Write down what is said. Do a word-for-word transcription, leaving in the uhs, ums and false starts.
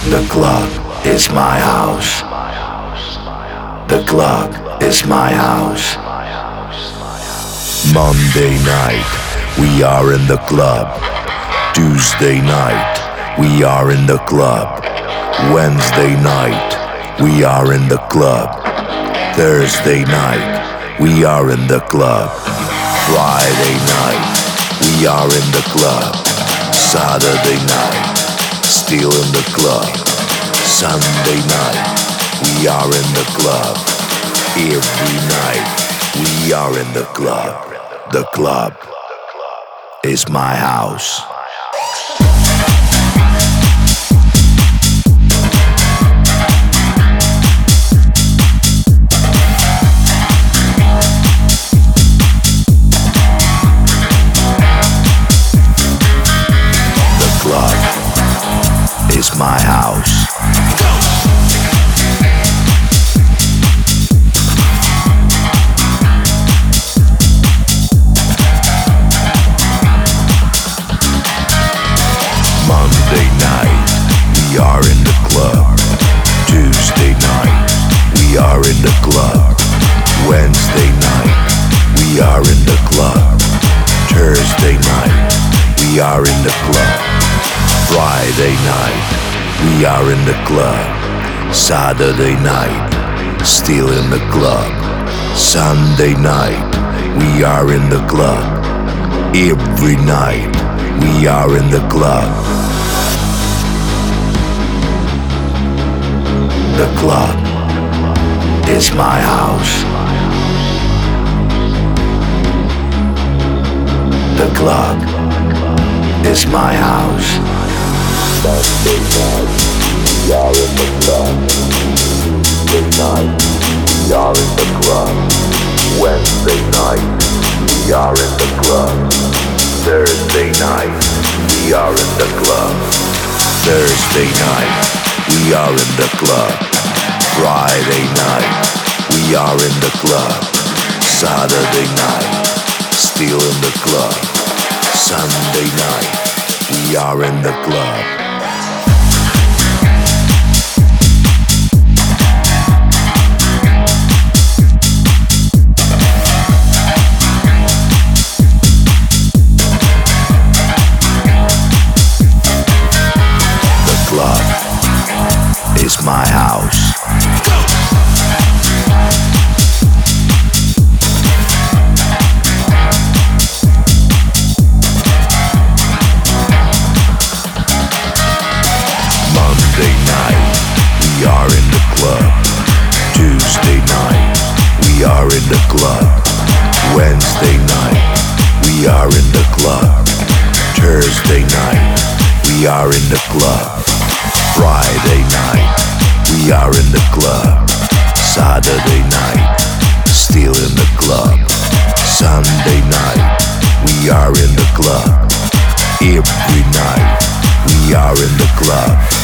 The club is my house. The club is my house. Monday night, we are in the club. Tuesday night, we are in the club. Wednesday night, we are in the club. Thursday night, we are in the club. Friday night, we are in the club. Saturday night, still in the club. Sunday night, we are in the club. Every night, we are in the club. The club is my house. The club is my house. Monday night, we are in the club. Tuesday night, we are in the club. Wednesday night, we are in the club. Thursday night, we are in the club. Friday night, we are in the club. Saturday night, still in the club. Sunday night, we are in the club. Every night, we are in the club. The club is my house. The club is my house. Monday night, we are in the club. Tuesday night, we are in the club. Wednesday night, we are in the club. Thursday night, we are in the club. Thursday night, we are in the club. Friday night, we are in the club. Saturday night, still in the club. Sunday night, we are in the club. Is my house. Monday night, we are in the club. Tuesday night, we are in the club. Wednesday night, we are in the club. Thursday night, we are in the club. Friday night, we are in the club. Saturday night, still in the club. Sunday night, we are in the club. Every night, we are in the club.